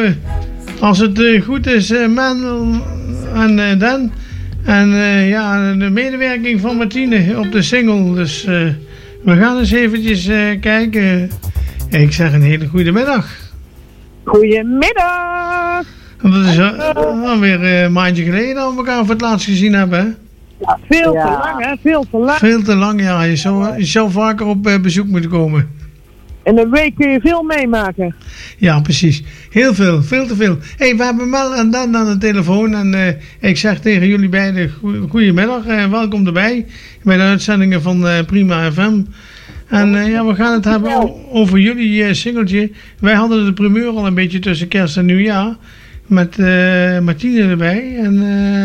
als het goed is, Mendel en Dan. En de medewerking van Martine op de single. Dus we gaan eens eventjes kijken. Ik zeg een hele goede middag. Goedemiddag. Dat is alweer een maandje geleden dat we elkaar voor het laatst gezien hebben, hè? Ja, veel te lang, hè? Veel te lang. Veel te lang, ja. Je zou vaker op bezoek moeten komen. In een week kun je veel meemaken. Ja, precies. Heel veel te veel. Hey, we hebben Mel en Dan aan de telefoon. En ik zeg tegen jullie beiden goedemiddag. Welkom erbij. Bij de uitzendingen van Prima FM. En we gaan het hebben over jullie singeltje. Wij hadden de primeur al een beetje tussen kerst en nieuwjaar. Met Martine erbij. En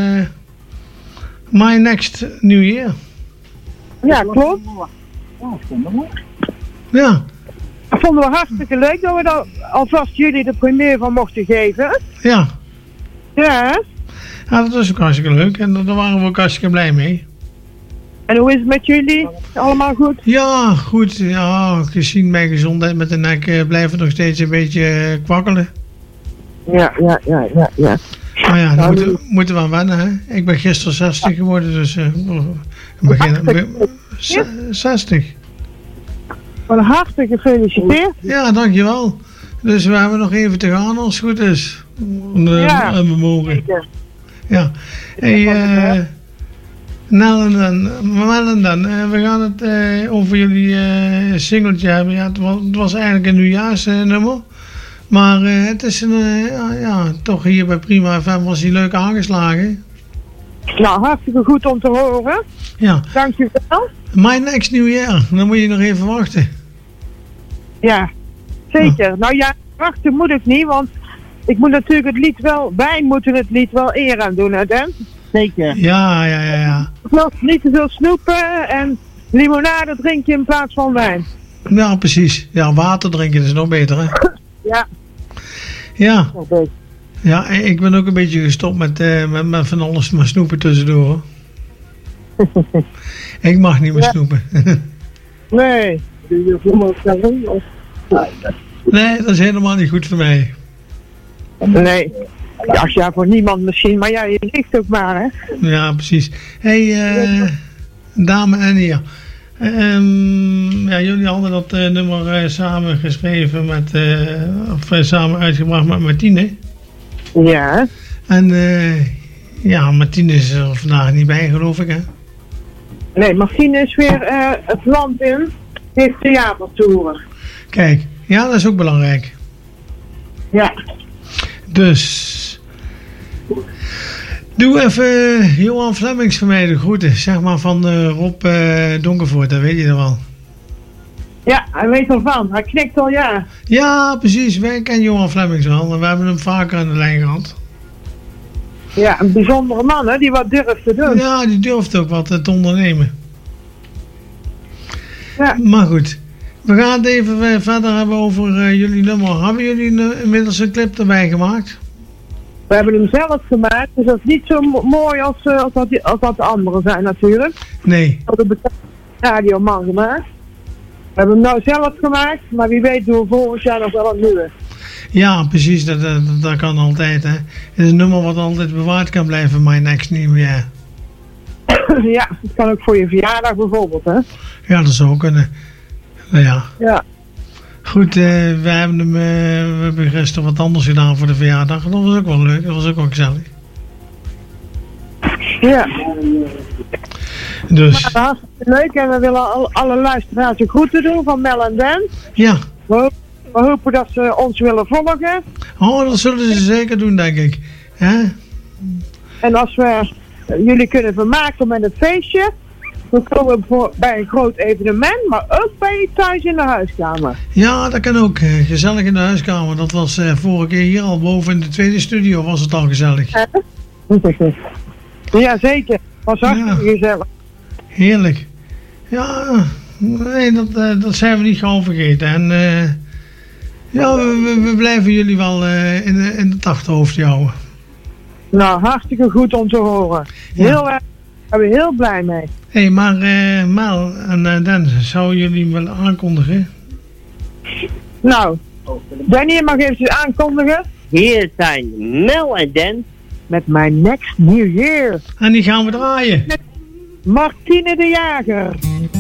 My Next New Year. Ja, klopt. Ja. Dat vonden we hartstikke leuk dat we daar alvast jullie de primeur van mochten geven. Ja. Ja. Ja, dat was ook hartstikke leuk. En daar waren we ook hartstikke blij mee. En hoe is het met jullie? Allemaal goed? Ja, goed. Ja, gezien mijn gezondheid met de nek blijven we nog steeds een beetje kwakkelen. Ja. Maar ja, daar moeten we aan wennen, hè. Ik ben gisteren 60 geworden, dus beginnen 60. Wat hartstikke gefeliciteerd. Ja, dankjewel. Dus we hebben nog even te gaan als het goed is. En we mogen. Ja. Hey, Nel en Dan, we gaan het over jullie singeltje hebben. Ja, het was eigenlijk een nieuwjaarsnummer. Maar het is toch hier bij Prima FM was hij leuk aangeslagen. Nou, hartstikke goed om te horen. Ja. Dankjewel. My Next New Year, dan moet je nog even wachten. Ja, zeker. Nou ja, wachten moet ik niet, want ik moet natuurlijk wij moeten het lied wel eer aan doen, hè, Dan? Zeker. Ja. Niet te veel snoepen en limonade drinken in plaats van wijn. Ja, precies. Ja, water drinken is nog beter, hè? Ja. Ja. Ja, ik ben ook een beetje gestopt met van alles maar snoepen tussendoor. Ik mag niet meer snoepen. Nee. Nee, dat is helemaal niet goed voor mij. Nee. Ja, voor niemand misschien, maar ja, je ligt ook maar, hè? Ja, precies. Hey, dame en heren. Jullie hadden dat nummer samen geschreven of samen uitgebracht met Martine. Ja. En Martine is er vandaag niet bij, geloof ik, hè? Nee, Martine is weer het land in, heeft theatertoeren. Kijk, ja, dat is ook belangrijk. Ja. Dus doe even Johan Flemings voor mij de groeten, zeg maar van Rob Donkervoort, dat weet je er wel. Ja, hij weet ervan, hij knikt al ja. Ja, precies, wij kennen Johan Flemings wel en we hebben hem vaker aan de lijn gehad. Ja, een bijzondere man, hè, die wat durft te doen. Ja, die durft ook wat te ondernemen. Ja. Maar goed, we gaan het even verder hebben over jullie nummer. Hebben jullie inmiddels een clip erbij gemaakt? We hebben hem zelf gemaakt, dus dat is niet zo mooi als dat de anderen zijn natuurlijk. Nee. Dat hebben de radioman gemaakt. We hebben hem nou zelf gemaakt, maar wie weet doen we volgend jaar nog wel een nieuwe. Ja, precies, dat kan altijd, hè. Het is een nummer wat altijd bewaard kan blijven, My Next New Year. Ja, dat kan ook voor je verjaardag bijvoorbeeld, hè. Ja, dat zou kunnen. Nou ja. Ja. Goed, we hebben gisteren wat anders gedaan voor de verjaardag. Dat was ook wel leuk, dat was ook wel gezellig. Ja. Dus. Maar hartstikke leuk en we willen alle luisteraars de groeten doen van Mel en Dan. Ja. We hopen dat ze ons willen volgen. Oh, dat zullen ze zeker doen, denk ik. Hè? En als we jullie kunnen vermaken met een feestje, dan komen we bij een groot evenement, maar ook bij je thuis in de huiskamer. Ja, dat kan ook. Gezellig in de huiskamer. Dat was vorige keer hier al boven in de tweede studio was het al gezellig. Ja, zeker. Was hartstikke gezellig. Heerlijk. Ja, nee, dat zijn we niet gauw vergeten. En we blijven jullie wel in het achterhoofd houden. Nou, hartstikke goed om te horen. Daar ben ik heel blij mee. Hé, maar Mel en Dan, zouden jullie willen aankondigen? Nou, Danny mag even aankondigen. hier zijn Mel en Dan met My Next New Year. En die gaan we draaien. Met Martine de Jager.